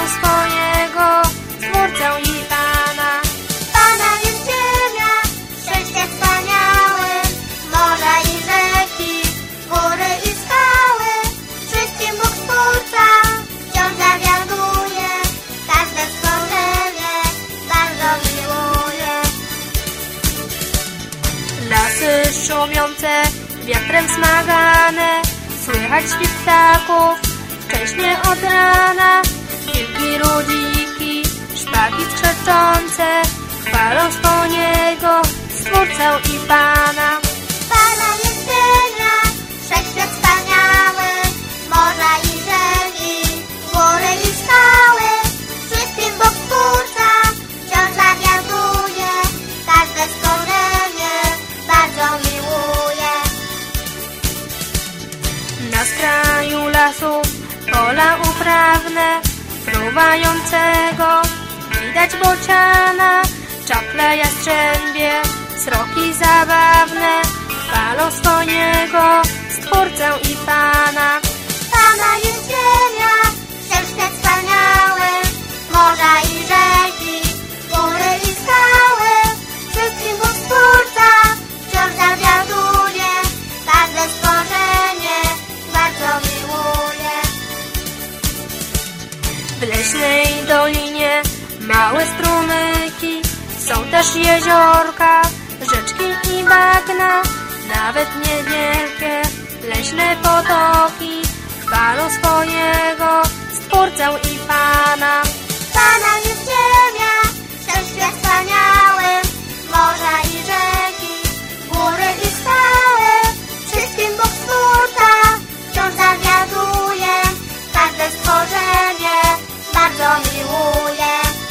swojego Stwórcę i Pana. Pana jest ziemia, wszechświat wspaniały, morza i rzeki, góry i skały. Wszystkim Bóg Stwórca wciąż zawiaduje, każde stworzenie bardzo miłuje. Lasy szumiące, wiatrem smagane, słychać śpiew ptaków wcześnie od rana. Wilki, ludziki, szpaki skrzeczące chwalą swojego Stwórcę i Pana. Pana jest ziemia, wszechświat wspaniały, morza i rzeki, góry i skały. Wszystkim Bóg Stwórca wciąż zawiaduje, każde stworzenie bardzo miłuje. Na skraju lasu pola uprawne, fruwającego widać bociana. Czaple, jastrzębie, sroki zabawne chwalą swojego Stwórcę i Pana. Pana jest ziemia, wszechświat wspaniały, morza i rzeki, góry i skały. Wszystkim Bóg Stwórca wciąż zawiaduje, każde stworzenie bardzo miłuje. W leśnej dolinie małe strumyki, są też jeziorka, rzeczki i bagna. Nawet niewielkie leśne potoki chwalą swojego Stwórcę i Pana. Pana jest ziemia, wszechświat wspaniały, morza i rzeki, góry i skały. Wszystkim Bóg Stwórca wciąż zawiaduje, każde stworzenie bardzo miłuje.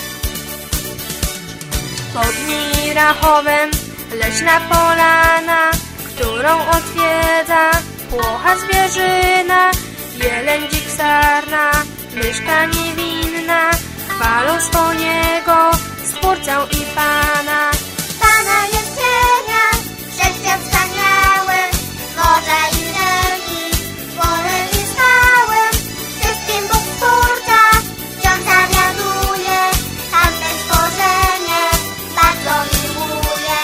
Pod Mirachowem leśna polana, którą odwiedza płocha zwierzyna. Jeleń, dzik, sarna, myszka niewinna chwalą swojego Stwórcę i Pana. Pana jest ziemia, wszechświat wspaniały, morza i rzeki, góry i skały. Wszystkim Bóg Stwórca wciąż zawiaduje, każde stworzenie bardzo miłuje.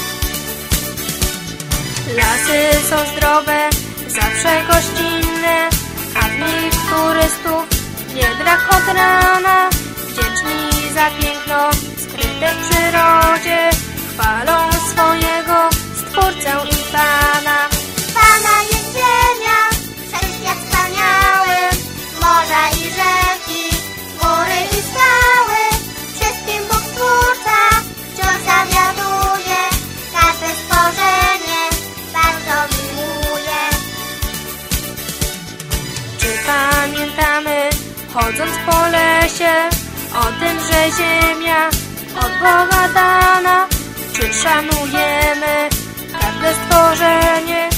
Lasy są zdrowe, zawsze gościnne, a w nich turystów w niedrach od rana. Wdzięczni za piękno skryte w przyrodzie chwalą swojego Stwórcę i Pana. Pana jest ziemia, wszechświat wspaniały, morza i rzeki, góry i skały. Wszystkim Bóg Stwórca wciąż zawiaduje, każde stworzenie bardzo miłuje. Czy pamiętamy, chodząc po lesie, o tym, że ziemia od Boga dana? Czy szanujemy każde stworzenie